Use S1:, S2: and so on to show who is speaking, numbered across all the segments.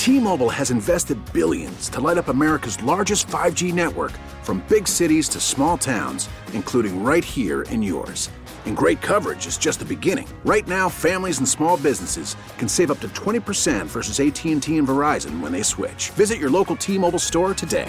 S1: T-Mobile has invested billions to light up America's largest 5G network, from big cities to small towns, including right here in yours. And great coverage is just the beginning. Right now, families and small businesses can save up to 20% versus AT&T and Verizon when they switch. Visit your local T-Mobile store today.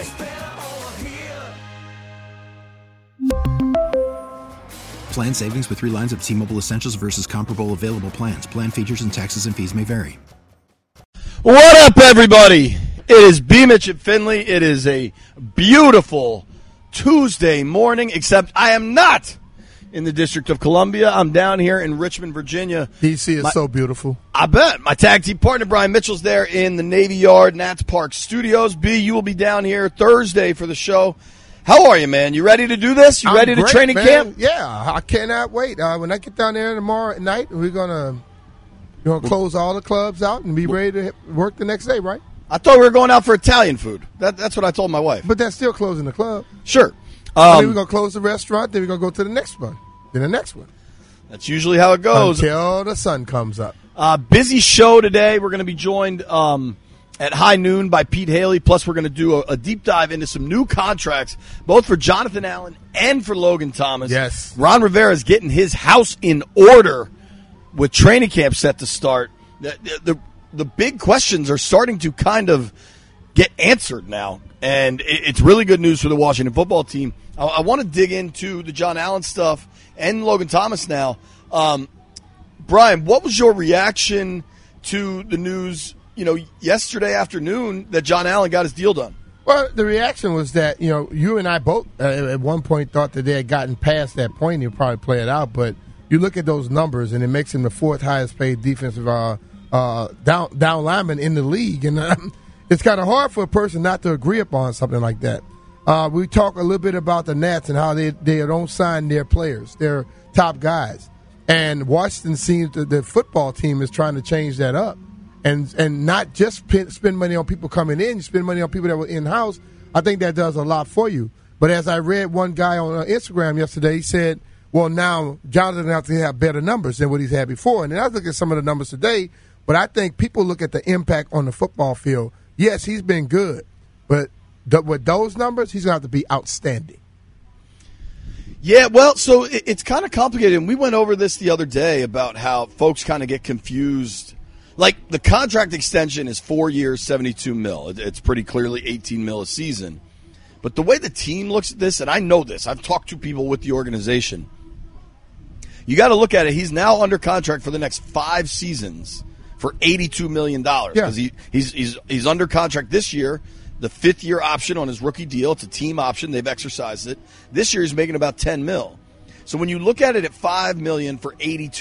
S2: Plan savings with 3 lines of T-Mobile Essentials versus comparable available plans. Plan features and taxes and fees may vary.
S3: What up, everybody? It is B-Mitch at Finley. It is a beautiful Tuesday morning, except I am not in the District of Columbia. I'm down here in Richmond, Virginia.
S4: DC is so beautiful.
S3: I bet. My tag team partner, Brian Mitchell's there in the Navy Yard, Nats Park Studios. B, you will be down here Thursday for the show. How are you, man? You ready to do this? You ready to training camp?
S4: Yeah, I cannot wait. When I get down there tomorrow at night, we're going to close all the clubs out and be ready to work the next day, right?
S3: I thought we were going out for Italian food. That's what I told my wife.
S4: But that's still closing the club.
S3: Sure.
S4: We're going to close the restaurant, then we're going to go to the next one, then the next one.
S3: That's usually how it goes.
S4: Until the sun comes up.
S3: Busy show today. We're going to be joined at high noon by Pete Haley. Plus, we're going to do a deep dive into some new contracts, both for Jonathan Allen and for Logan Thomas.
S4: Yes.
S3: Ron Rivera is getting his house in order with training camp set to start. The big questions are starting to kind of get answered now, and it's really good news for the Washington football team. I want to dig into the John Allen stuff and Logan Thomas now. Brian, what was your reaction to the news yesterday afternoon that John Allen got his deal done?
S4: Well, the reaction was that, you and I both at one point thought that they had gotten past that point and he'll probably play it out. But you look at those numbers and it makes him the 4th highest paid defensive down lineman in the league. And it's kind of hard for a person not to agree upon something like that. We talk a little bit about the Nats and how they don't sign their players, their top guys. And Washington seems the football team is trying to change that up. And not just spend money on people coming in, you spend money on people that were in-house. I think that does a lot for you. But as I read one guy on Instagram yesterday, he said, well, now Jonathan has to have better numbers than what he's had before. And then I look at some of the numbers today, but I think people look at the impact on the football field. Yes, he's been good, but with those numbers, he's going to have to be outstanding.
S3: Yeah, well, so it's kind of complicated. And we went over this the other day about how folks kind of get confused. Like, the contract extension is 4 years, $72 million. It's pretty clearly $18 million a season. But the way the team looks at this, and I know this, I've talked to people with the organization, you got to look at it. He's now under contract for the next 5 seasons for $82 million. Because he's under contract this year, the 5th-year option on his rookie deal. It's a team option. They've exercised it. This year he's making about $10 million. So when you look at it at $5 million for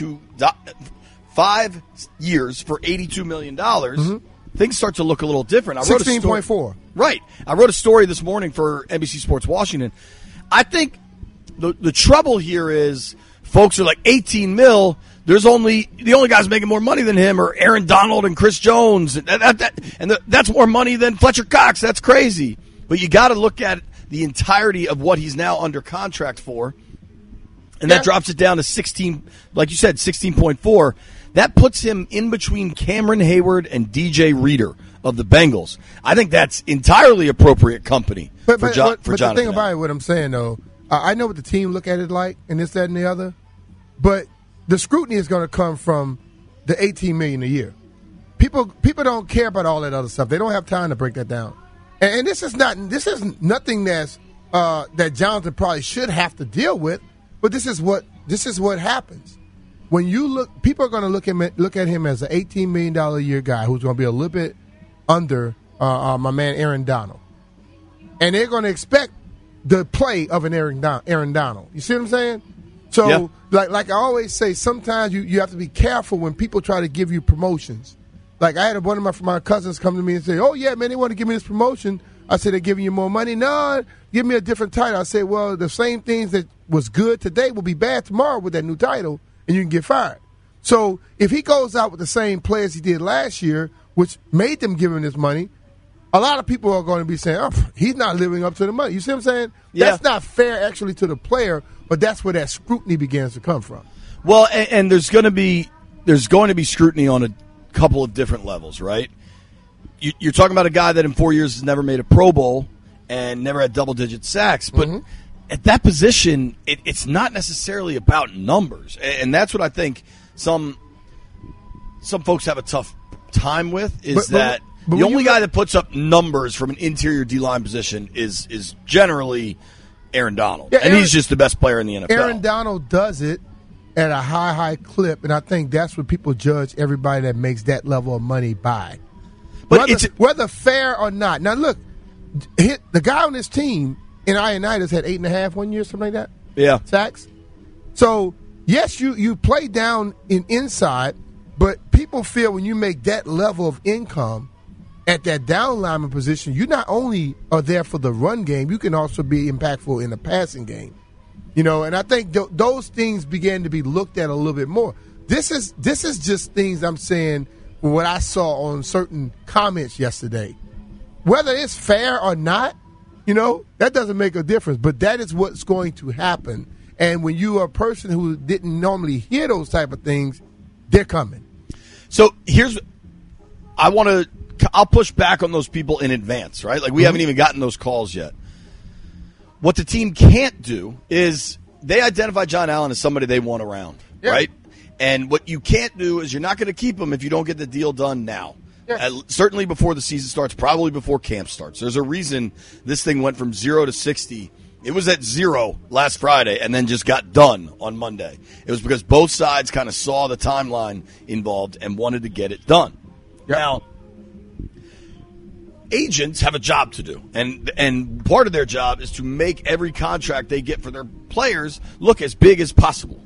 S3: 5 years for $82 million, things start to look a little different.
S4: 16.4.
S3: Right. I wrote a story this morning for NBC Sports Washington. I think the trouble here is folks are like, 18 mil, the only guys making more money than him are Aaron Donald and Chris Jones. And that's more money than Fletcher Cox. That's crazy. But you got to look at the entirety of what he's now under contract for. And that drops it down to 16, like you said, 16.4. That puts him in between Cameron Hayward and DJ Reader of the Bengals. I think that's entirely appropriate company for Jonathan.
S4: But the thing about it, what I'm saying, though, I know what the team look at it like, and this, that, and the other, but the scrutiny is going to come from the $18 million a year. People don't care about all that other stuff. They don't have time to break that down. And this is nothing that's that Jonathan probably should have to deal with, but this is what happens. When you look, people are going to look at him as an $18 million a year guy who's going to be a little bit under my man Aaron Donald, and they're going to expect the play of an Aaron Donald. You see what I'm saying? So, like I always say, sometimes you have to be careful when people try to give you promotions. Like I had one of my cousins come to me and say, "Oh yeah, man, they want to give me this promotion." I said, "They're giving you more money." "No, give me a different title." I said, "Well, the same things that was good today will be bad tomorrow with that new title, and you can get fired." So if he goes out with the same play as he did last year, which made them give him this money, a lot of people are going to be saying, "Oh, he's not living up to the money." You see what I'm saying? Yeah. That's not fair, actually, to the player, but that's where that scrutiny begins to come from.
S3: Well, and there's going to be scrutiny on a couple of different levels, right? you're talking about a guy that in 4 years has never made a Pro Bowl and never had double-digit sacks. But at that position, it's not necessarily about numbers. And that's what I think some folks have a tough time with is the only guy that puts up numbers from an interior D-line position is generally Aaron Donald. Yeah, he's just the best player in the NFL.
S4: Aaron Donald does it at a high clip, and I think that's what people judge everybody that makes that level of money by. But whether fair or not. Now, look, the guy on this team in Ioannidis had 8.5 1 year, something like that?
S3: Yeah.
S4: Sacks? So, yes, you play down inside, but people feel when you make that level of income at that down lineman position, you not only are there for the run game, you can also be impactful in the passing game. And I think those things began to be looked at a little bit more. This is just things I'm saying from what I saw on certain comments yesterday. Whether it's fair or not, that doesn't make a difference. But that is what's going to happen. And when you are a person who didn't normally hear those type of things, they're coming.
S3: So I'll push back on those people in advance, right? Like we haven't even gotten those calls yet. What the team can't do is they identify John Allen as somebody they want around, right? And what you can't do is you're not going to keep him if you don't get the deal done now. Yeah. Certainly before the season starts, probably before camp starts. There's a reason this thing went from 0 to 60. It was at 0 last Friday and then just got done on Monday. It was because both sides kind of saw the timeline involved and wanted to get it done. Yep. Now, agents have a job to do, and part of their job is to make every contract they get for their players look as big as possible.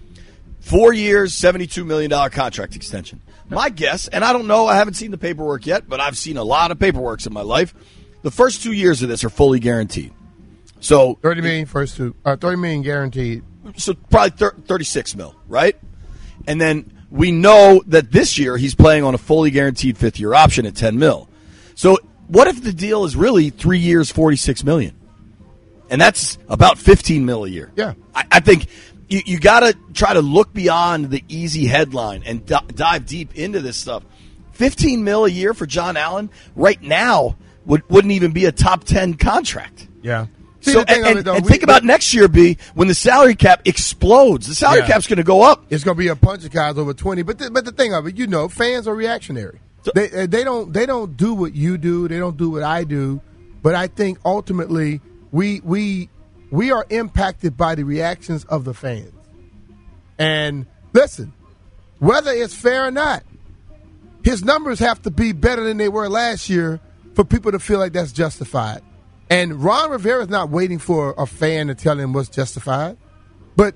S3: 4 years, $72 million contract extension. My guess, and I don't know, I haven't seen the paperwork yet, but I've seen a lot of paperwork in my life. The first 2 years of this are fully guaranteed. So
S4: $30 million first two, $30 million guaranteed.
S3: So probably 36 mil, right? And then we know that this year he's playing on a fully guaranteed fifth-year option at 10 mil. So what if the deal is really 3 years, $46 million? And that's about 15 mil a year.
S4: Yeah.
S3: I think you got to try to look beyond the easy headline and dive deep into this stuff. 15 mil a year for John Allen right now wouldn't even be a top 10 contract.
S4: Yeah.
S3: So think about next year, B, when the salary cap explodes. The salary cap's going to go up.
S4: It's going to be a bunch of guys over 20. But the thing of it, fans are reactionary. They don't do what you do. They don't do what I do. But I think ultimately we are impacted by the reactions of the fans. And listen, whether it's fair or not, his numbers have to be better than they were last year for people to feel like that's justified. And Ron Rivera is not waiting for a fan to tell him what's justified. But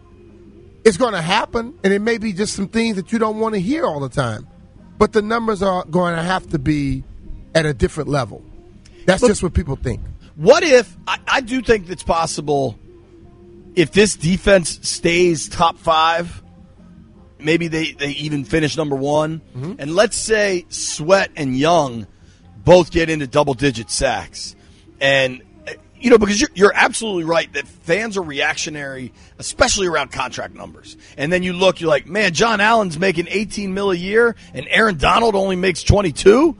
S4: it's going to happen, and it may be just some things that you don't want to hear all the time. But the numbers are going to have to be at a different level. That's just what people think.
S3: What if – I do think it's possible if this defense stays top 5, maybe they even finish number 1. Mm-hmm. And let's say Sweat and Young both get into double-digit sacks. And, because you're absolutely right that fans are reactionary, especially around contract numbers. And then you're like, man, John Allen's making 18 mil a year and Aaron Donald only makes 22.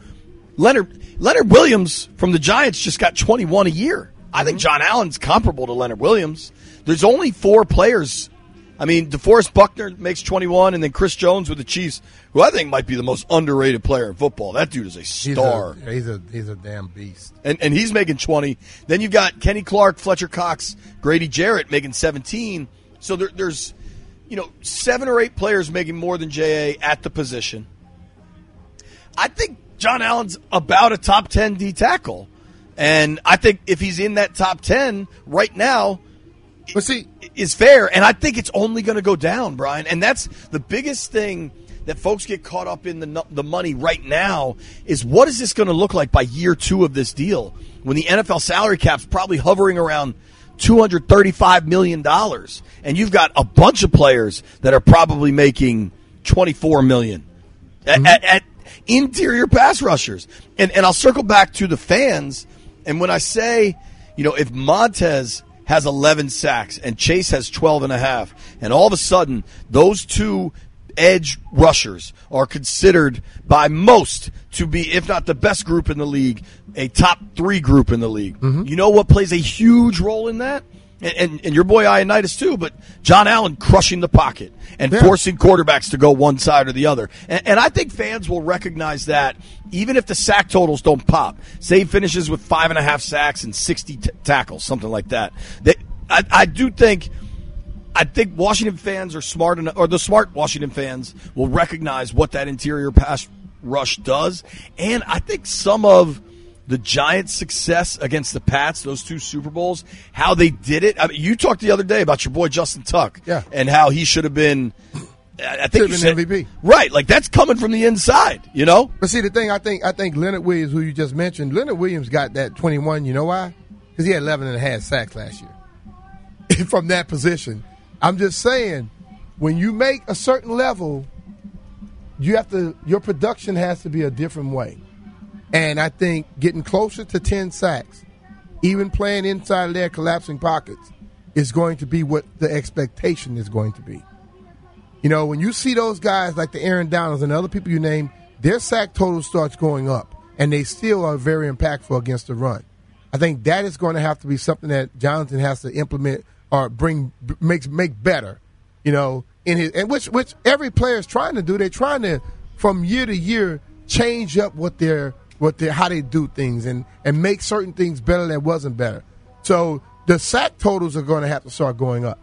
S3: Leonard Williams from the Giants just got 21 a year. I think John Allen's comparable to Leonard Williams. There's only 4 players. I mean, DeForest Buckner makes 21, and then Chris Jones with the Chiefs, who I think might be the most underrated player in football. That dude is a star.
S4: He's a damn beast.
S3: And he's making 20. Then you've got Kenny Clark, Fletcher Cox, Grady Jarrett making 17. So there's 7 or 8 players making more than J.A. at the position. I think John Allen's about a top 10 D tackle. And I think if he's in that top 10 right now, is fair. And I think it's only going to go down, Brian. And that's the biggest thing that folks get caught up in the money right now is what is this going to look like by year 2 of this deal when the NFL salary cap's probably hovering around $235 million. And you've got a bunch of players that are probably making $24 million at interior pass rushers. And I'll circle back to the fans. And when I say, if Montez has 11 sacks and Chase has 12.5, and all of a sudden those two edge rushers are considered by most to be, if not the best group in the league, a top 3 group in the league. Mm-hmm. You know what plays a huge role in that? And your boy Ioannidis too, but John Allen crushing the pocket and forcing quarterbacks to go one side or the other. And I think fans will recognize that even if the sack totals don't pop. Say he finishes with 5.5 sacks and 60 tackles, something like that. I think Washington fans are smart enough, or the smart Washington fans will recognize what that interior pass rush does. And I think some of the Giants' success against the Pats, those 2 Super Bowls, how they did it. I mean, you talked the other day about your boy Justin Tuck, and how he should have been. I think you said
S4: MVP,
S3: right? Like that's coming from the inside, you know.
S4: But see, the thing I think Leonard Williams, who you just mentioned, Leonard Williams got that 21. You know why? Because he had 11.5 sacks last year from that position. I'm just saying, when you make a certain level, your production has to be a different way. And I think getting closer to 10 sacks, even playing inside their collapsing pockets, is going to be what the expectation is going to be. You know, when you see those guys like the Aaron Donalds and other people you name, their sack total starts going up, and they still are very impactful against the run. I think that is going to have to be something that Jonathan has to implement or make better. You know, in his, and which every player is trying to do. They're trying to, from year to year, change up how they do things and make certain things better that wasn't better. So the sack totals are going to have to start going up.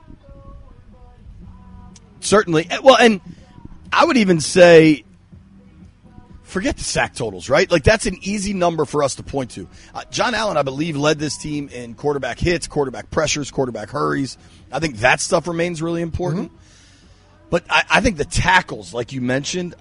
S3: Certainly. Well, and I would even say, forget the sack totals, right? Like that's an easy number for us to point to. John Allen, I believe, led this team in quarterback hits, quarterback pressures, quarterback hurries. I think that stuff remains really important. Mm-hmm. But I think the tackles, like you mentioned,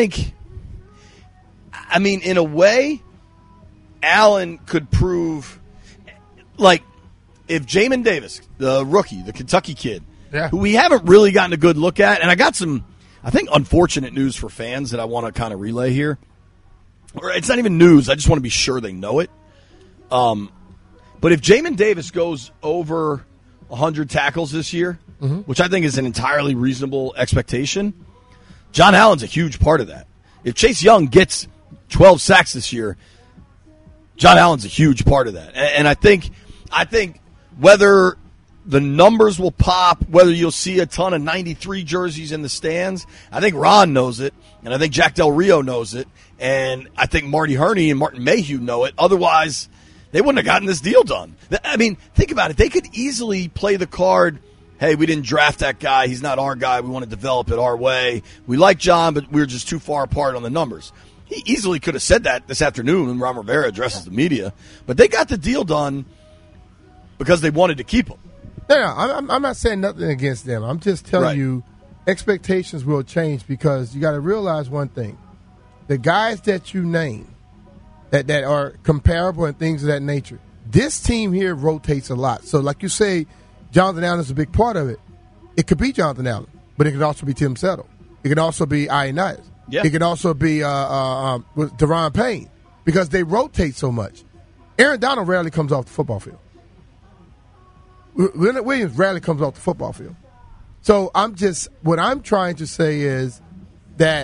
S3: I mean, in a way, Allen could prove, like, if Jamin Davis, the rookie, the Kentucky kid, who we haven't really gotten a good look at, and I got some, I think, unfortunate news for fans that I want to kind of relay here. Or it's not even news. I just want to be sure they know it. But if Jamin Davis goes over 100 tackles this year, which I think is an entirely reasonable expectation, John Allen's a huge part of that. If Chase Young gets 12 sacks this year, John Allen's a huge part of that. And I think whether the numbers will pop, whether you'll see a ton of 93 jerseys in the stands, I think Ron knows it, and I think Jack Del Rio knows it, and I think Marty Herney and Martin Mayhew know it. Otherwise, they wouldn't have gotten this deal done. I mean, think about it. They could easily play the card, hey, we didn't draft that guy. He's not our guy. We want to develop it our way. We like John, but we're just too far apart on the numbers. He easily could have said that this afternoon when Ron Rivera addresses the media. But they got the deal done because they wanted to keep him.
S4: No, I'm not saying nothing against them. I'm just telling you expectations will change because you got to realize one thing. The guys that you name that are comparable and things of that nature, this team here rotates a lot. So like you say, Jonathan Allen is a big part of it. It could be Jonathan Allen, but it could also be Tim Settle. It could also be Ioannidis. Yeah. It could also be Deron Payne because they rotate so much. Aaron Donald rarely comes off the football field. Leonard Williams rarely comes off the football field. So what I'm trying to say is that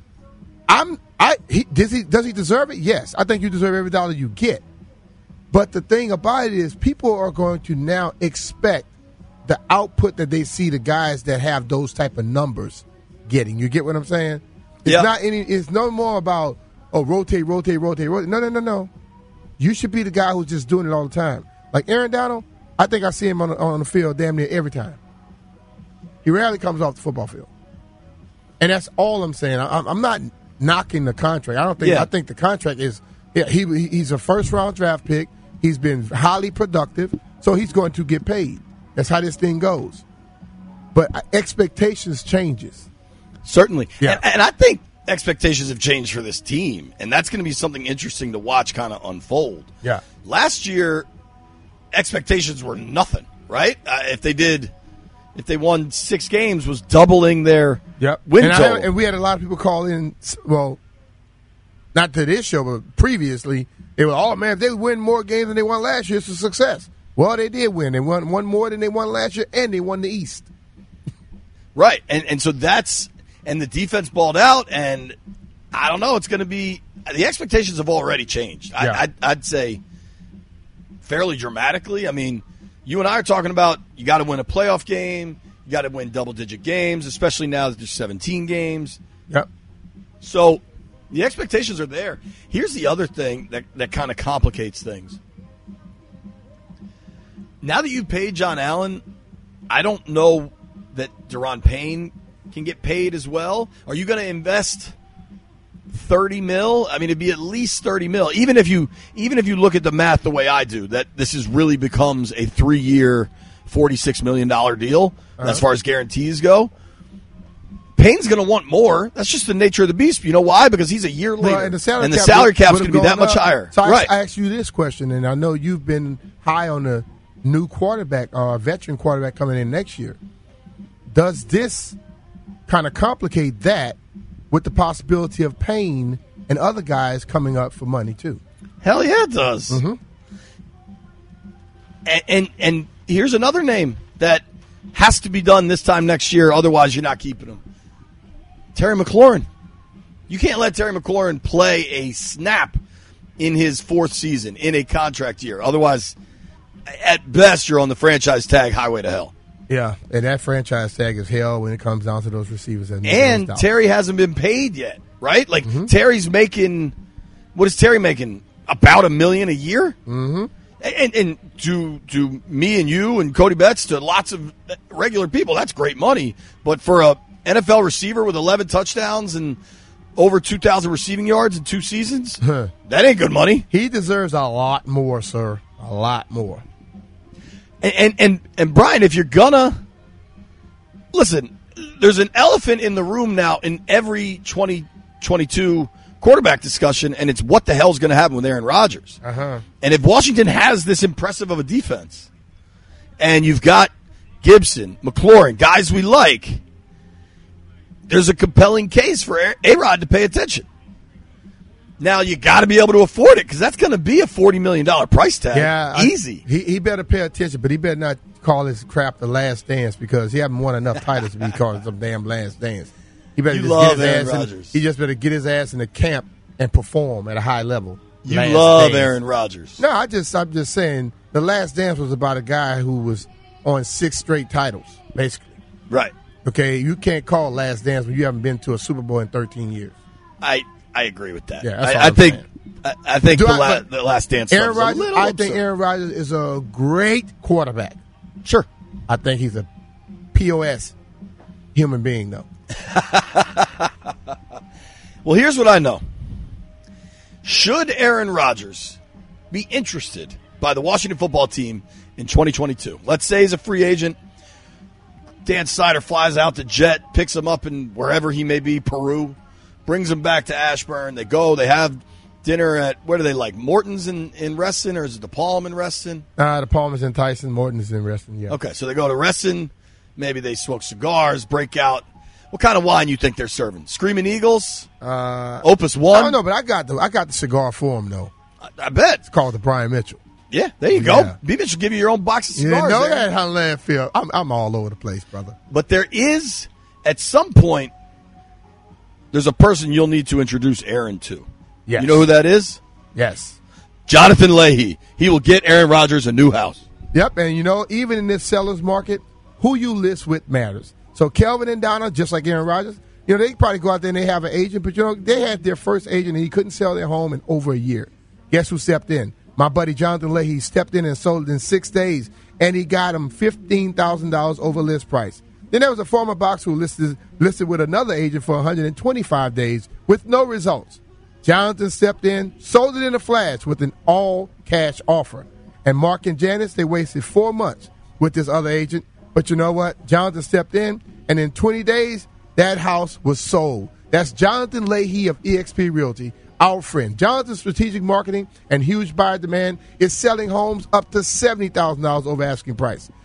S4: does he deserve it? Yes. I think you deserve every dollar you get. But the thing about it is people are going to now expect the output that they see the guys that have those type of numbers getting. You get what I'm saying? It's no more about, rotate. No. You should be the guy who's just doing it all the time. Like Aaron Donald, I think I see him on the field damn near every time. He rarely comes off the football field. And that's all I'm saying. I'm not knocking the contract. I think the contract is he's a first-round draft pick. He's been highly productive, so he's going to get paid. That's how this thing goes. But expectations changes.
S3: Certainly. Yeah. And I think expectations have changed for this team, and that's going to be something interesting to watch kind of unfold. Yeah. Last year, expectations were nothing, right? If they won 6 games, was doubling their win total.
S4: And we had a lot of people call in, well, not to this show, but previously, they were, if they win more games than they won last year, it's a success. Well, they did win. They won more than they won last year, and they won the East.
S3: Right, and so that's and the defense balled out, and I don't know. It's going to be the expectations have already changed.
S4: Yeah.
S3: I'd say fairly dramatically. I mean, you and I are talking about you got to win a playoff game, you got to win double-digit games, especially now that there's 17 games.
S4: Yep.
S3: So the expectations are there. Here's the other thing that kind of complicates things. Now that you've paid John Allen, I don't know that Deron Payne can get paid as well. Are you going to invest $30 million? I mean, it'd be at least $30 million. Even if you look at the math the way I do, that this is really becomes a 3-year, $46 million deal as far as guarantees go. Payne's going to want more. That's just the nature of the beast. You know why? Because he's a year later,
S4: and the
S3: salary cap's going to be that much higher.
S4: So
S3: right.
S4: I asked you this question, and I know you've been high on the new quarterback, veteran quarterback coming in next year. Does this kind of complicate that with the possibility of Payne and other guys coming up for money too?
S3: Hell yeah, it does.
S4: Mm-hmm.
S3: And here's another name that has to be done this time next year. Otherwise, you're not keeping him. Terry McLaurin. You can't let Terry McLaurin play a snap in his 4th season in a contract year. Otherwise, at best, you're on the franchise tag highway to hell.
S4: Yeah, and that franchise tag is hell when it comes down to those receivers.
S3: And Terry hasn't been paid yet, right? Like, Terry's making – what is Terry making? About $1 million a year?
S4: Mm-hmm.
S3: And to me and you and Cody Betts, to lots of regular people, that's great money. But for a NFL receiver with 11 touchdowns and over 2,000 receiving yards in 2 seasons, that ain't good money.
S4: He deserves a lot more, sir. A lot more.
S3: And Brian, if you're gonna listen, there's an elephant in the room now in every 2022 quarterback discussion, and it's what the hell's going to happen with Aaron Rodgers.
S4: Uh-huh.
S3: And if Washington has this impressive of a defense, and you've got Gibson, McLaurin, guys we like, there's a compelling case for A-Rod to pay attention. Now, you got to be able to afford it because that's going to be a $40 million price tag.
S4: Yeah,
S3: easy.
S4: He better pay attention, but he better not call his crap the last dance because he hasn't won enough titles to be called some damn last dance. He better
S3: just get his
S4: Aaron
S3: ass
S4: Rodgers. He just better get his ass in the camp and perform at a high level.
S3: You love Aaron Rodgers.
S4: No, I'm just saying the last dance was about a guy who was on 6 straight titles, basically.
S3: Right.
S4: Okay, you can't call last dance when you haven't been to a Super Bowl in 13 years.
S3: I agree with that.
S4: Yeah,
S3: I think the last dance.
S4: Aaron Rodgers. I think
S3: absurd.
S4: Aaron Rodgers is a great quarterback.
S3: Sure.
S4: I think he's a POS human being, though.
S3: Well, here's what I know. Should Aaron Rodgers be interested by the Washington football team in 2022? Let's say he's a free agent. Dan Snyder flies out to Jet, picks him up in wherever he may be, Peru, brings him back to Ashburn. They go, they have dinner at, where do they like, Morton's in Reston, or is it the Palm in Reston?
S4: The Palm is in Tyson, Morton is in Reston, yeah.
S3: Okay, so they go to Reston. Maybe they smoke cigars, break out. What kind of wine you think they're serving? Screaming Eagles? Opus One?
S4: I don't know, but I got the cigar for him, though.
S3: I bet.
S4: It's called the Brian Mitchell.
S3: Yeah, there you go. B-Mitch will give you your own box of cigars.
S4: You know
S3: there.
S4: that, how landfill. I'm all over the place, brother.
S3: But there is, at some point, there's a person you'll need to introduce Aaron to.
S4: Yes.
S3: You know who that is?
S4: Yes.
S3: Jonathan Leahy. He will get Aaron Rodgers a new house.
S4: Yep, and even in this seller's market, who you list with matters. So Kelvin and Donna, just like Aaron Rodgers, they probably go out there and they have an agent, but they had their first agent and he couldn't sell their home in over a year. Guess who stepped in? My buddy Jonathan Leahy stepped in and sold it in 6 days, and he got him $15,000 over list price. Then there was a former boxer who listed with another agent for 125 days with no results. Jonathan stepped in, sold it in a flash with an all-cash offer. And Mark and Janice, they wasted 4 months with this other agent. But you know what? Jonathan stepped in, and in 20 days, that house was sold. That's Jonathan Leahy of eXp Realty, our friend. Jonathan's strategic marketing and huge buyer demand is selling homes up to $70,000 over asking price.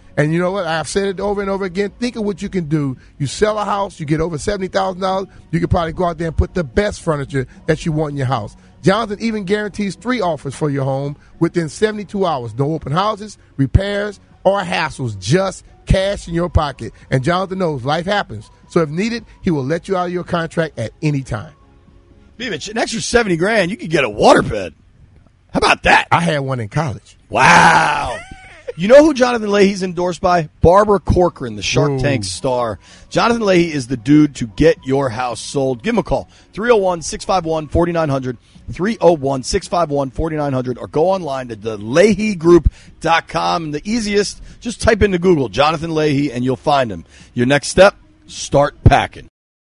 S4: And you know what? I've said it over and over again. Think of what you can do. You sell a house, you get over $70,000. You can probably go out there and put the best furniture that you want in your house. Jonathan even guarantees 3 offers for your home within 72 hours. No open houses, repairs, or hassles. Just cash in your pocket. And Jonathan knows life happens. So if needed, he will let you out of your contract at any time.
S3: Beamish, an extra $70,000, you could get a waterbed. How about that?
S4: I had one in college.
S3: Wow. You know who Jonathan Leahy's endorsed by? Barbara Corcoran, the Shark Tank star. Jonathan Leahy is the dude to get your house sold. Give him a call, 301-651-4900, 301-651-4900, or go online to theleahygroup.com. The easiest, just type into Google Jonathan Leahy, and you'll find him. Your next step, start packing.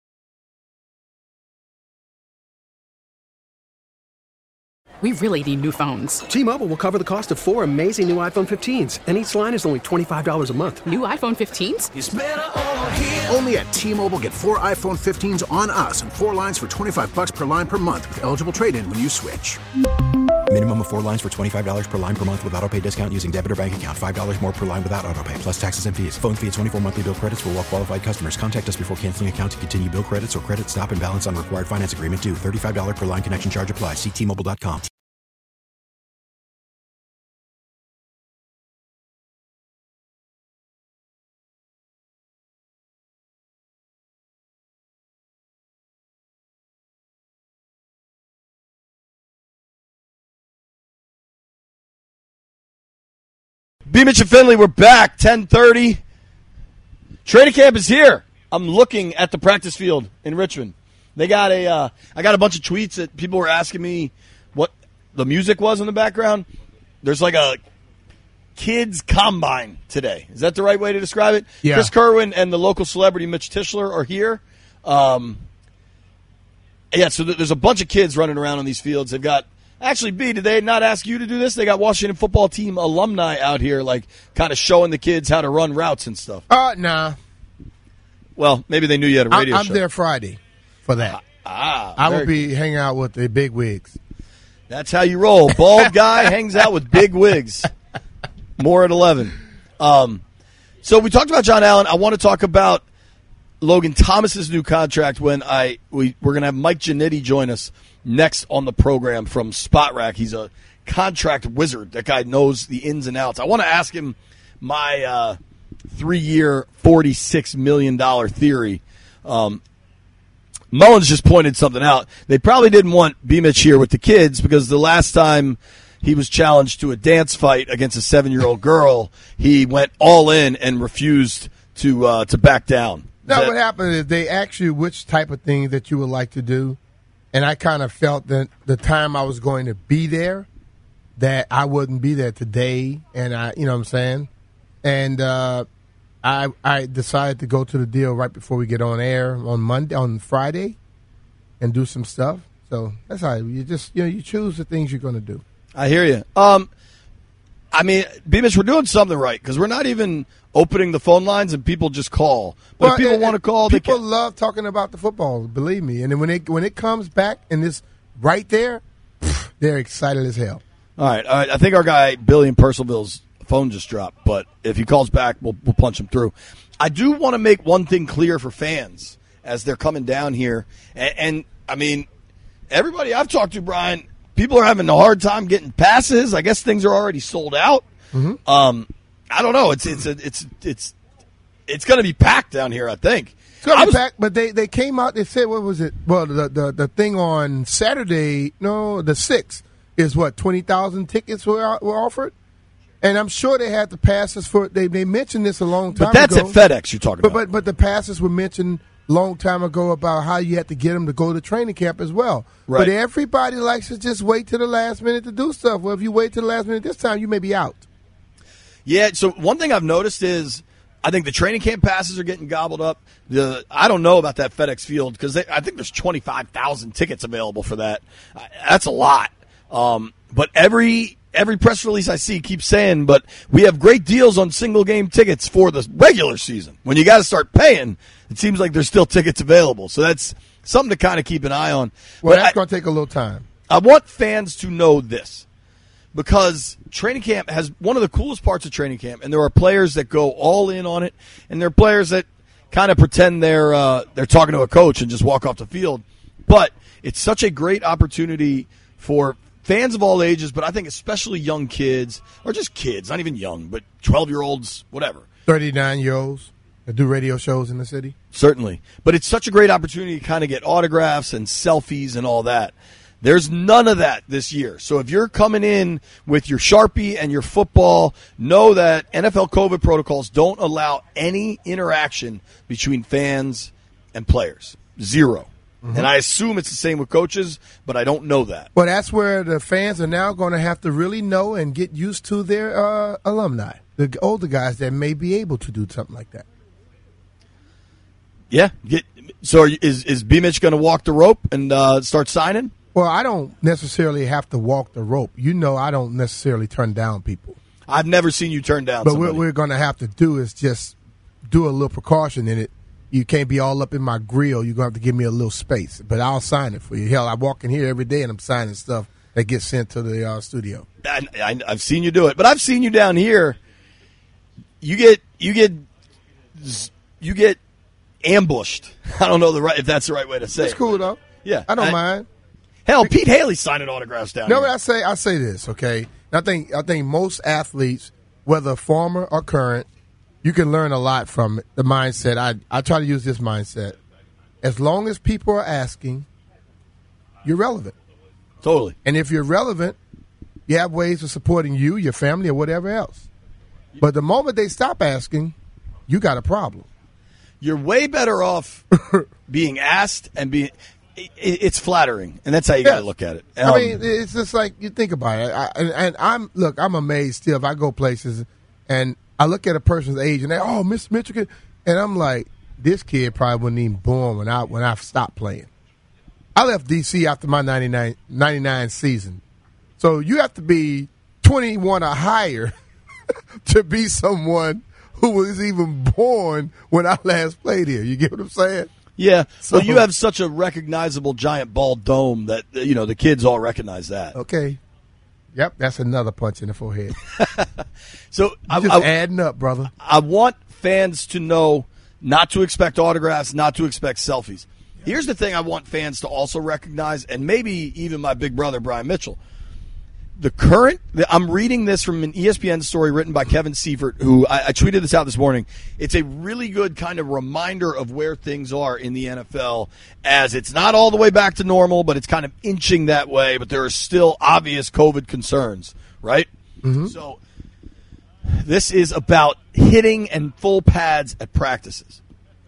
S5: We really need new phones.
S6: T-Mobile will cover the cost of 4 amazing new iPhone 15s, and each line is only $25 a month.
S5: New iPhone 15s?
S1: It's better over here. Only at T-Mobile, get 4 iPhone 15s on us and 4 lines for $25 per line per month with eligible trade-in when you switch.
S2: Minimum of 4 lines for $25 per line per month with autopay discount using debit or bank account. $5 more per line without autopay, plus taxes and fees. Phone fee at 24 monthly bill credits for well-qualified customers. Contact us before canceling account to continue bill credits or credit stop and balance on required finance agreement due. $35 per line connection charge applies. See T-Mobile.com.
S3: Beamish and Finley, we're back, 10:30. Training camp is here. I'm looking at the practice field in Richmond. They got I got a bunch of tweets that people were asking me what the music was in the background. There's like a kids combine today. Is that the right way to describe it?
S4: Yeah.
S3: Chris Kerwin and the local celebrity Mitch Tischler are here. So there's a bunch of kids running around on these fields. They've got actually, B, did they not ask you to do this? They got Washington football team alumni out here, like, kind of showing the kids how to run routes and stuff.
S4: Nah.
S3: Well, maybe they knew you had a radio
S4: I'm
S3: show.
S4: there Friday for that. I will be hanging out with the big wigs.
S3: That's how you roll. Bald guy hangs out with big wigs. More at 11. So we talked about John Allen. I want to talk about Logan Thomas's new contract when we're going to have Mike Giannitti join us next on the program from Spot Rack. He's a contract wizard. That guy knows the ins and outs. I want to ask him my 3-year, $46 million theory. Mullins just pointed something out. They probably didn't want B-Mitch here with the kids because the last time he was challenged to a dance fight against a 7-year-old girl, he went all in and refused to back down.
S4: Now, what happened is they asked you which type of thing that you would like to do. And I kind of felt that the time I was going to be there, that I wouldn't be there today. And you know what I'm saying? And I decided to go to the deal right before we get on air on Friday and do some stuff. So that's how you just, you choose the things you're going to do.
S3: I hear you. I mean, Beamish, we're doing something right because we're not even opening the phone lines and people just call. But if people want to call, they can.
S4: People love talking about the football, believe me. And then when it comes back and it's right there, they're excited as hell.
S3: All right. I think our guy Billy in Purcellville's phone just dropped, but if he calls back, we'll punch him through. I do want to make one thing clear for fans as they're coming down here. And I mean, everybody I've talked to, Brian, people are having a hard time getting passes. I guess things are already sold out. Mm-hmm. I don't know. It's going to be packed down here, I think.
S4: It's going to be packed, but they came out. They said, what was it? Well, the thing on Saturday, no, the 6th is what, 20,000 tickets were offered? And I'm sure they had the passes for. They mentioned this a long time ago.
S3: But that's at FedEx you're talking about.
S4: But the passes were mentioned a long time ago about how you had to get them to go to training camp as well.
S3: Right.
S4: But everybody likes to just wait to the last minute to do stuff. Well, if you wait to the last minute this time, you may be out.
S3: Yeah, so one thing I've noticed is I think the training camp passes are getting gobbled up. I don't know about that FedEx Field because I think there's 25,000 tickets available for that. That's a lot. But every press release I see keeps saying, but we have great deals on single game tickets for the regular season. When you got to start paying, it seems like there's still tickets available. So that's something to kind of keep an eye on.
S4: Well, that's going to take a little time.
S3: I want fans to know this. because training camp has one of the coolest parts of training camp, and there are players that go all in on it, and there are players that kind of pretend they're talking to a coach and just walk off the field. But it's such a great opportunity for fans of all ages, but I think especially young kids, or just kids, not even young, but 12-year-olds, whatever.
S4: 39-year-olds that do radio shows in the city.
S3: Certainly. But it's such a great opportunity to kind of get autographs and selfies and all that. There's none of that this year. So if you're coming in with your Sharpie and your football, know that NFL COVID protocols don't allow any interaction between fans and players. Zero. Mm-hmm. And I assume it's the same with coaches, but I don't know that.
S4: Well, that's where the fans are now going to have to really know and get used to their alumni, the older guys that may be able to do something like that.
S3: Yeah. So is B-Mitch going to walk the rope and start signing?
S4: Well, I don't necessarily have to walk the rope. You know, I don't necessarily turn down people.
S3: I've never seen you turn down somebody.
S4: But what we're going to have to do is just do a little precaution in it. You can't be all up in my grill. You're going to have to give me a little space. But I'll sign it for you. Hell, I walk in here every day and I'm signing stuff that gets sent to the studio.
S3: I've seen you do it. But I've seen you down here. You get ambushed. I don't know if that's the right way to say it.
S4: It's cool, though.
S3: Yeah.
S4: I don't mind.
S3: Hell, Pete Haley signing autographs down here.
S4: No, but I say this, okay? I think most athletes, whether former or current, you can learn a lot from the mindset. I try to use this mindset. As long as people are asking, you're relevant.
S3: Totally.
S4: And if you're relevant, you have ways of supporting you, your family, or whatever else. But the moment they stop asking, you got a problem.
S3: You're way better off being asked and being – it's flattering, and that's how you got to look at it.
S4: I mean, it's just like you think about it. I'm amazed still if I go places and I look at a person's age and they, Mr. Mitchell, and I'm like, this kid probably wasn't even born when I stopped playing. I left D.C. after my 99 season, so you have to be 21 or higher to be someone who was even born when I last played here. You get what I'm saying?
S3: Yeah, so you have such a recognizable giant bald dome that, the kids all recognize that.
S4: Okay. Yep, that's another punch in the forehead.
S3: So
S4: I'm adding up, brother.
S3: I want fans to know not to expect autographs, not to expect selfies. Here's the thing I want fans to also recognize, and maybe even my big brother, Brian Mitchell. I'm reading this from an ESPN story written by Kevin Seifert, who I tweeted this out this morning. It's a really good kind of reminder of where things are in the NFL, as it's not all the way back to normal, but it's kind of inching that way, but there are still obvious COVID concerns, right? Mm-hmm. So this is about hitting and full pads at practices.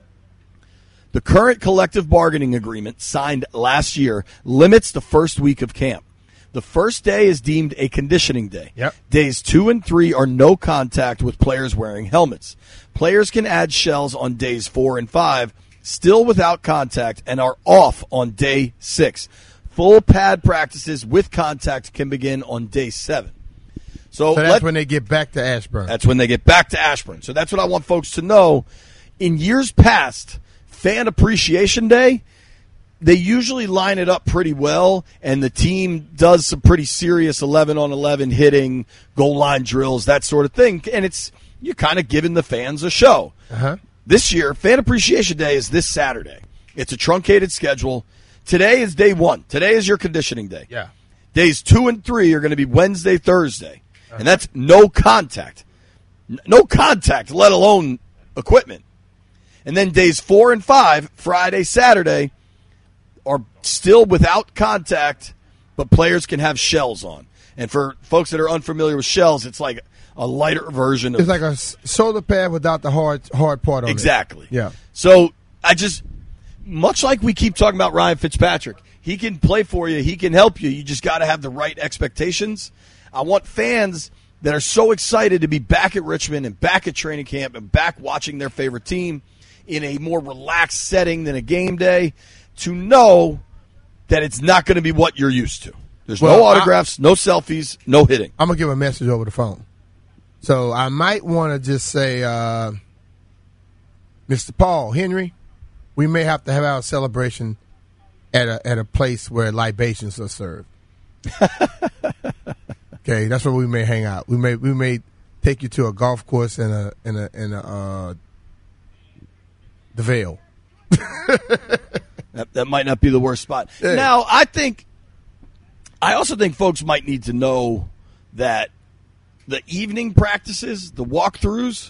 S3: The current collective bargaining agreement signed last year limits the first week of camp. The first day is deemed a conditioning day.
S4: Yep.
S3: Days 2 and 3 are no contact with players wearing helmets. Players can add shells on days 4 and 5, still without contact, and are off on day 6. Full pad practices with contact can begin on day 7. So
S4: that's when they get back to Ashburn.
S3: That's when they get back to Ashburn. So that's what I want folks to know. In years past, Fan Appreciation Day, they usually line it up pretty well, and the team does some pretty serious 11-on-11 hitting, goal line drills, that sort of thing. And you're kind of giving the fans a show.
S4: Uh-huh.
S3: This year, Fan Appreciation Day is this Saturday. It's a truncated schedule. Today is day 1. Today is your conditioning day.
S4: Yeah.
S3: Days 2 and 3 are going to be Wednesday, Thursday. Uh-huh. And that's no contact. No contact, let alone equipment. And then days 4 and 5, Friday, Saturday, are still without contact, but players can have shells on. And for folks that are unfamiliar with shells, it's like a lighter version of...
S4: It's like a shoulder pad without the hard part on it.
S3: Exactly.
S4: Yeah.
S3: So much like we keep talking about Ryan Fitzpatrick, he can play for you, he can help you, you just got to have the right expectations. I want fans that are so excited to be back at Richmond and back at training camp and back watching their favorite team in a more relaxed setting than a game day to know that it's not going to be what you're used to. There's no autographs, no selfies, no hitting.
S4: I'm going to give a message over the phone. So I might want to just say, Mr. Paul Henry, we may have to have our celebration at a place where libations are served. Okay, that's where we may hang out. We may take you to a golf course in the Vale.
S3: That might not be the worst spot.
S4: Yeah.
S3: Now, I also think folks might need to know that the evening practices, the walkthroughs,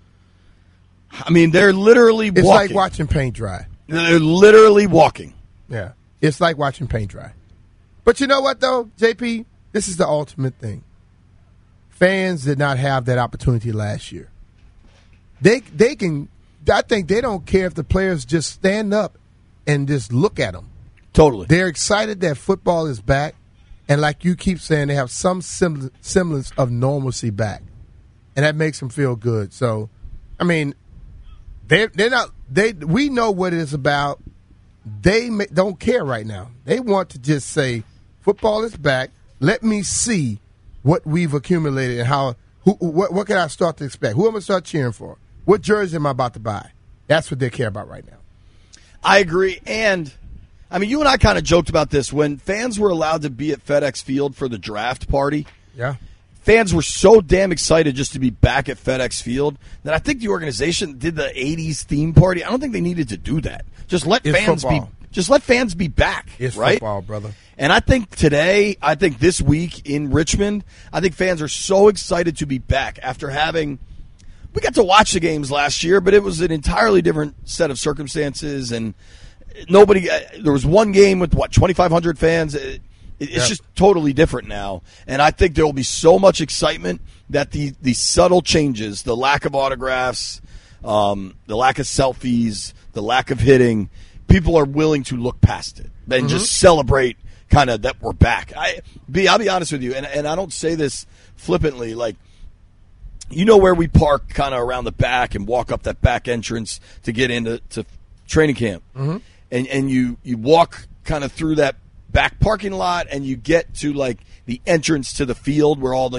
S3: I mean, they're literally walking.
S4: It's like watching paint dry.
S3: They're literally walking.
S4: Yeah, it's like watching paint dry. But you know what, though, JP? This is the ultimate thing. Fans did not have that opportunity last year. They can. I think they don't care if the players just stand up and just look at them.
S3: Totally.
S4: They're excited that football is back, and like you keep saying, they have some semblance of normalcy back, and that makes them feel good. So, I mean, they're not. We know what it is about. They don't care right now. They want to just say, football is back. Let me see what we've accumulated and what can I start to expect? Who am I going to start cheering for? What jersey am I about to buy? That's what they care about right now.
S3: I agree. And, I mean, you and I kind of joked about this. When fans were allowed to be at FedEx Field for the draft party,
S4: yeah,
S3: fans were so damn excited just to be back at FedEx Field that I think the organization did the 80s theme party. I don't think they needed to do that. Just let fans be back.
S4: It's
S3: right?
S4: football, brother.
S3: And I think this week in Richmond, I think fans are so excited to be back after having – we got to watch the games last year, but it was an entirely different set of circumstances, and there was one game with, 2,500 fans. It's just totally different now, and I think there will be so much excitement that the subtle changes, the lack of autographs, the lack of selfies, the lack of hitting, people are willing to look past it and just celebrate kind of that we're back. I'll be honest with you, and I don't say this flippantly, like, you know where we park kind of around the back and walk up that back entrance to get into training camp. Mm-hmm. And you walk kind of through that back parking lot and you get to like the entrance to the field where all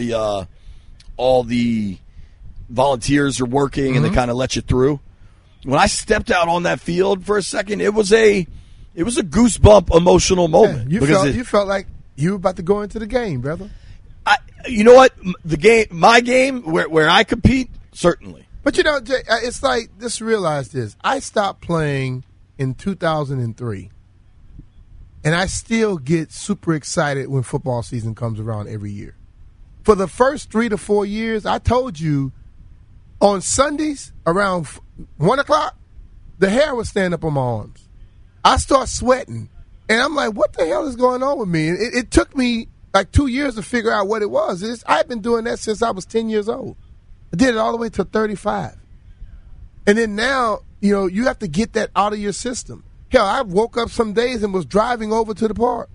S3: the volunteers are working and they kind of let you through. When I stepped out on that field for a second, it was a goosebump emotional moment.
S4: Yeah, you felt like you were about to go into the game, brother.
S3: You know what? My game, where I compete, certainly.
S4: But, you know, Jay, it's like, just realize this. I stopped playing in 2003, and I still get super excited when football season comes around every year. For the first 3 to 4 years, I told you, on Sundays around 1 o'clock, the hair would stand up on my arms. I start sweating, and I'm like, what the hell is going on with me? And it took me like 2 years to figure out what it was. I've been doing that since I was 10 years old. I did it all the way to 35. And then now, you know, you have to get that out of your system. Hell, I woke up some days and was driving over to the park.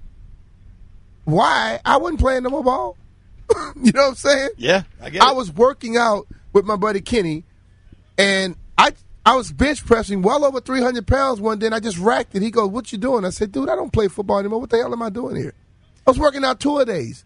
S4: Why? I wasn't playing no more ball. You know what I'm saying?
S3: Yeah, I get it.
S4: I was working out with my buddy Kenny, and I was bench pressing well over 300 pounds one day, and I just racked it. He goes, what you doing? I said, dude, I don't play football anymore. What the hell am I doing here? I was working out 2 days.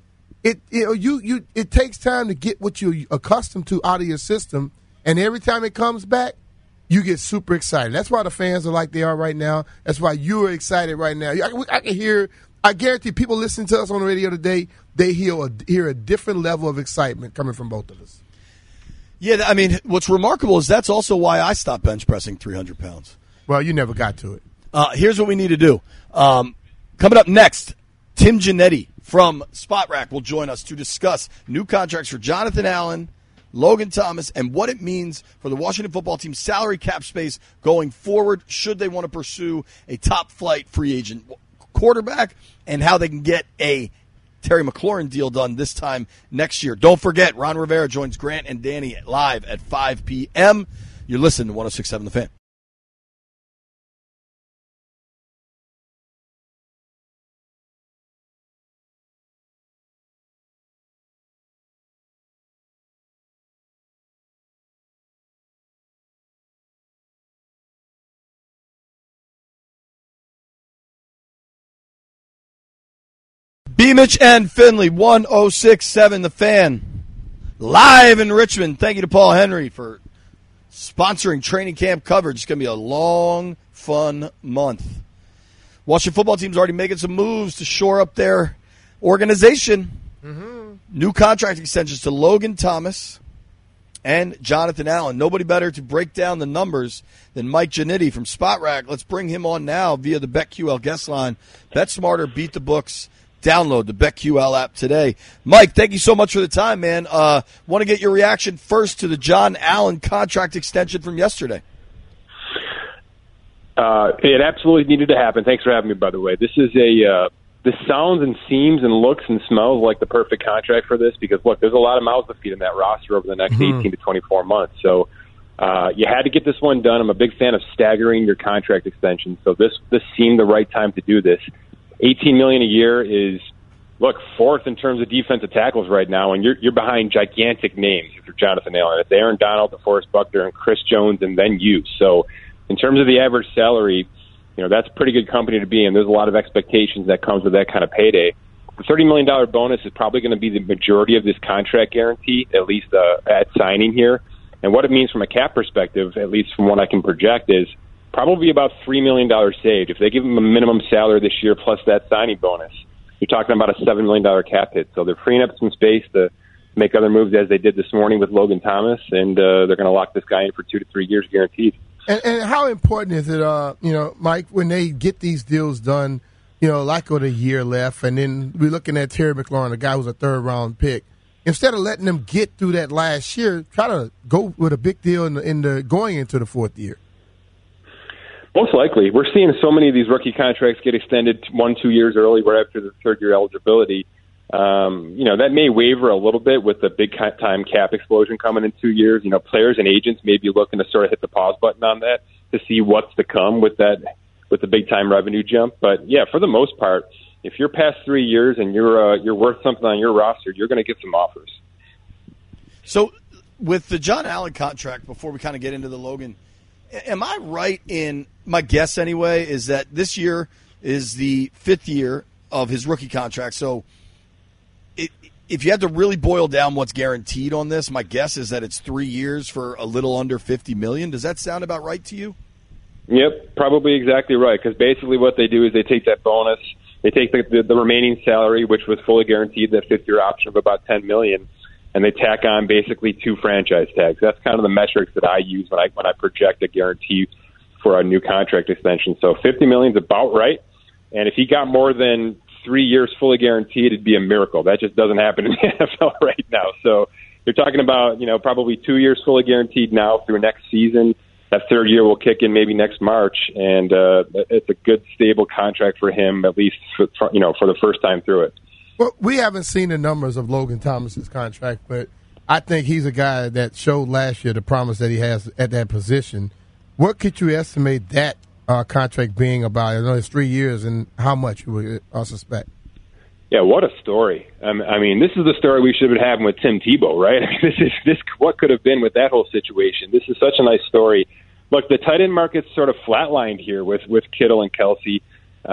S4: It takes time to get what you're accustomed to out of your system, and every time it comes back, you get super excited. That's why the fans are like they are right now. That's why you're excited right now. I can hear. I guarantee people listening to us on the radio today, they hear a different level of excitement coming from both of us.
S3: Yeah, I mean, what's remarkable is that's also why I stopped bench pressing 300 pounds.
S4: Well, you never got to it.
S3: Here's what we need to do. Coming up next, Tim Giannetti from Spot Rack will join us to discuss new contracts for Jonathan Allen, Logan Thomas, and what it means for the Washington football team's salary cap space going forward should they want to pursue a top-flight free agent quarterback and how they can get a Terry McLaurin deal done this time next year. Don't forget, Ron Rivera joins Grant and Danny live at 5 p.m. You're listening to 106.7 The Fan. B. Mitch and Finley, 106.7 The Fan, live in Richmond. Thank you to Paul Henry for sponsoring training camp coverage. It's going to be a long, fun month. Washington football team's already making some moves to shore up their organization. Mm-hmm. New contract extensions to Logan Thomas and Jonathan Allen. Nobody better to break down the numbers than Mike Giannitti from SpotRack. Let's bring him on now via the BetQL guest line. Bet smarter, beat the books. Download the BetQL app today. Mike, thank you so much for the time, man. Want to get your reaction first to the John Allen contract extension from yesterday.
S7: It absolutely needed to happen. Thanks for having me, by the way. This sounds and seems and looks and smells like the perfect contract for this because, look, there's a lot of mouths to feed in that roster over the next 18 to 24 months. So you had to get this one done. I'm a big fan of staggering your contract extension. So this seemed the right time to do this. $18 million a year is, look, fourth in terms of defensive tackles right now, and you're behind gigantic names if you're Jonathan Allen. It's Aaron Donald, DeForest Buckner, and Chris Jones, and then you. So in terms of the average salary, that's a pretty good company to be in. There's a lot of expectations that comes with that kind of payday. The $30 million bonus is probably going to be the majority of this contract guarantee, at least at signing here. And what it means from a cap perspective, at least from what I can project, is probably about $3 million saved. If they give him a minimum salary this year plus that signing bonus, you're talking about a $7 million cap hit. So they're freeing up some space to make other moves as they did this morning with Logan Thomas, and they're going to lock this guy in for 2 to 3 years guaranteed.
S4: And how important is it, Mike, when they get these deals done, like with a year left, and then we're looking at Terry McLaurin, a guy who's a third-round pick. Instead of letting them get through that last year, try to go with a big deal in the going into the fourth year.
S7: Most likely. We're seeing so many of these rookie contracts get extended 1-2 years early right after the third-year eligibility. That may waver a little bit with the big-time cap explosion coming in 2 years. Players and agents may be looking to sort of hit the pause button on that to see what's to come with the big-time revenue jump. But, yeah, for the most part, if you're past 3 years and you're worth something on your roster, you're going to get some offers.
S3: So with the John Allen contract, before we kind of get into the Logan, am I right in my guess anyway is that this year is the 5th year of his rookie contract? So if you had to really boil down what's guaranteed on this, my guess is that it's 3 years for a little under $50 million. Does that sound about right to you?
S7: Yep, probably exactly right, because basically what they do is they take that bonus, they take the remaining salary, which was fully guaranteed, that 5th-year option of about $10 million, and they tack on basically 2 franchise tags. That's kind of the metrics that I use when I project a guarantee for a new contract extension. So $50 million is about right, and if he got more than 3 years fully guaranteed, it'd be a miracle. That just doesn't happen in the NFL right now. So you're talking about, probably 2 years fully guaranteed now through next season. That 3rd year will kick in maybe next March, and it's a good, stable contract for him, at least for the first time through it.
S4: Well, we haven't seen the numbers of Logan Thomas's contract, but I think he's a guy that showed last year the promise that he has at that position. What could you estimate that contract being about? I know it's 3 years, and how much you would suspect?
S7: Yeah, what a story. I mean, this is the story we should have been having with Tim Tebow, right? I mean, this what could have been with that whole situation. This is such a nice story. Look, the tight end market's sort of flatlined here with Kittle and Kelsey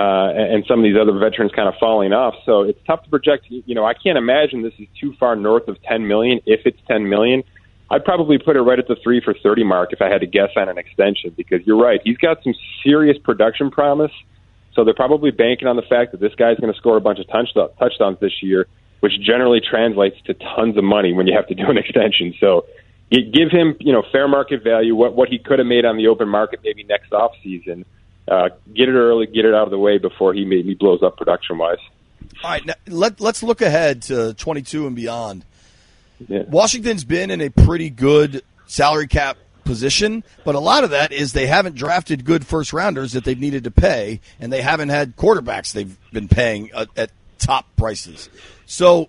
S7: and some of these other veterans kind of falling off. So it's tough to project. I can't imagine this is too far north of $10 million. If it's $10 million, I'd probably put it right at the 3 for $30 mark if I had to guess on an extension, because you're right. He's got some serious production promise. So they're probably banking on the fact that this guy's going to score a bunch of touchdowns this year, which generally translates to tons of money when you have to do an extension. So give him, fair market value, what he could have made on the open market maybe next off season. Get it early, get it out of the way before he maybe blows up production-wise.
S3: All right, now let's look ahead to 22 and beyond.
S7: Yeah.
S3: Washington's been in a pretty good salary cap position, but a lot of that is they haven't drafted good first-rounders that they've needed to pay, and they haven't had quarterbacks they've been paying at top prices. So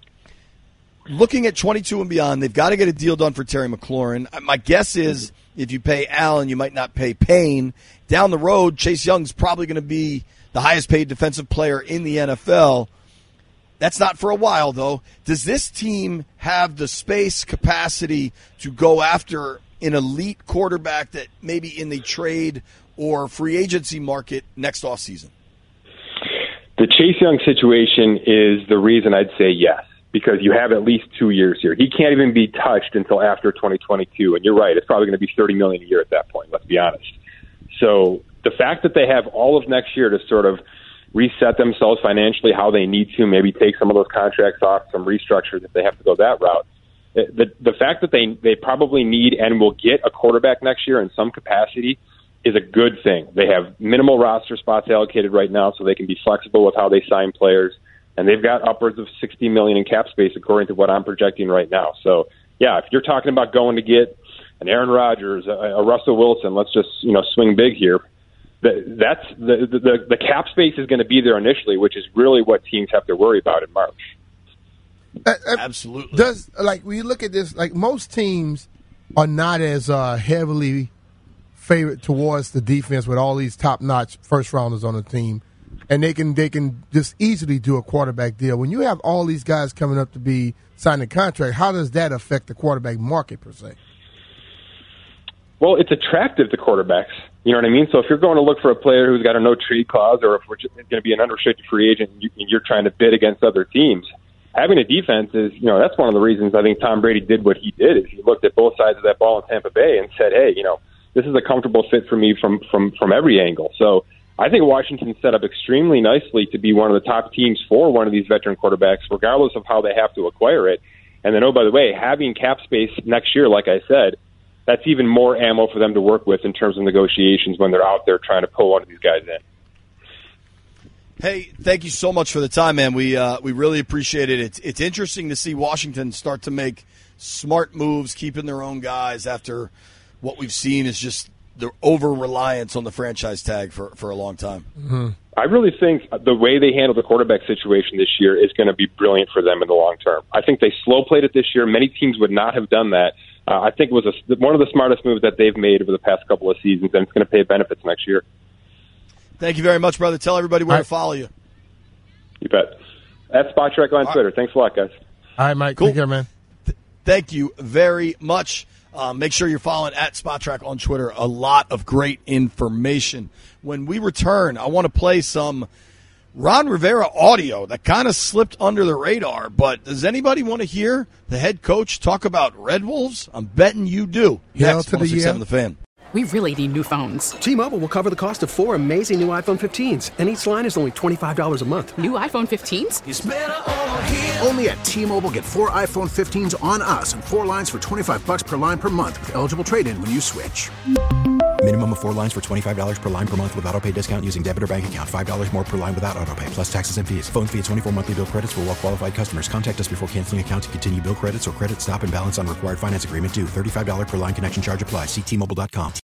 S3: looking at 22 and beyond, they've got to get a deal done for Terry McLaurin. My guess is if you pay Allen, you might not pay Payne. Down the road, Chase Young's probably going to be the highest-paid defensive player in the NFL. That's not for a while, though. Does this team have the space capacity to go after an elite quarterback that maybe in the trade or free agency market next offseason?
S7: The Chase Young situation is the reason I'd say yes, because you have at least 2 years here. He can't even be touched until after 2022, and you're right, it's probably going to be $30 million a year at that point, let's be honest. So the fact that they have all of next year to sort of reset themselves financially how they need to, maybe take some of those contracts off, some restructures if they have to go that route. The fact that they probably need and will get a quarterback next year in some capacity is a good thing. They have minimal roster spots allocated right now, so they can be flexible with how they sign players, and they've got upwards of $60 million in cap space according to what I'm projecting right now. So, yeah, if you're talking about going to get an Aaron Rodgers, a Russell Wilson, let's just swing big here. That's the cap space is going to be there initially, which is really what teams have to worry about in March.
S3: Absolutely.
S4: When you look at this, like most teams are not as heavily favored towards the defense with all these top-notch first-rounders on the team, and they can just easily do a quarterback deal. When you have all these guys coming up to be signing a contract, how does that affect the quarterback market per se?
S7: Well, it's attractive to quarterbacks. You know what I mean? So if you're going to look for a player who's got a no-trade clause, or if we're just going to be an unrestricted free agent and you're trying to bid against other teams, having a defense is, that's one of the reasons I think Tom Brady did what he did, is he looked at both sides of that ball in Tampa Bay and said, hey, this is a comfortable fit for me from every angle. So I think Washington's set up extremely nicely to be one of the top teams for one of these veteran quarterbacks, regardless of how they have to acquire it. And then, oh, by the way, having cap space next year, like I said, that's even more ammo for them to work with in terms of negotiations when they're out there trying to pull one of these guys in.
S3: Hey, thank you so much for the time, man. We really appreciate it. It's interesting to see Washington start to make smart moves, keeping their own guys after what we've seen is just the over-reliance on the franchise tag for a long time.
S4: Mm-hmm.
S7: I really think the way they handled the quarterback situation this year is going to be brilliant for them in the long term. I think they slow-played it this year. Many teams would not have done that. I think it was one of the smartest moves that they've made over the past couple of seasons, and it's going to pay benefits next year.
S3: Thank you very much, brother. Tell everybody where to follow you.
S7: You bet. At SpotTrack on Twitter. Thanks a lot, guys.
S4: All right, Mike.
S3: Cool.
S4: Take care, man.
S3: Thank you very much. Make sure you're following at SpotTrack on Twitter. A lot of great information. When we return, I want to play some Ron Rivera audio that kind of slipped under the radar, but does anybody want to hear the head coach talk about Red Wolves? I'm betting you do. Next, 106.7 The Fan.
S5: We really need new phones.
S6: T-Mobile will cover the cost of 4 amazing new iPhone 15s, and each line is only $25 a month.
S5: New iPhone 15s?
S1: It's better over here. Only at T-Mobile, get 4 iPhone 15s on us and 4 lines for $25 per line per month with eligible trade-in when you switch.
S2: Minimum of 4 lines for $25 per line per month with autopay discount using debit or bank account. $5 more per line without autopay, plus taxes and fees. Phone fee at 24 monthly bill credits for well-qualified customers. Contact us before canceling account to continue bill credits or credit stop and balance on required finance agreement due. $35 per line connection charge applies. See T-Mobile.com.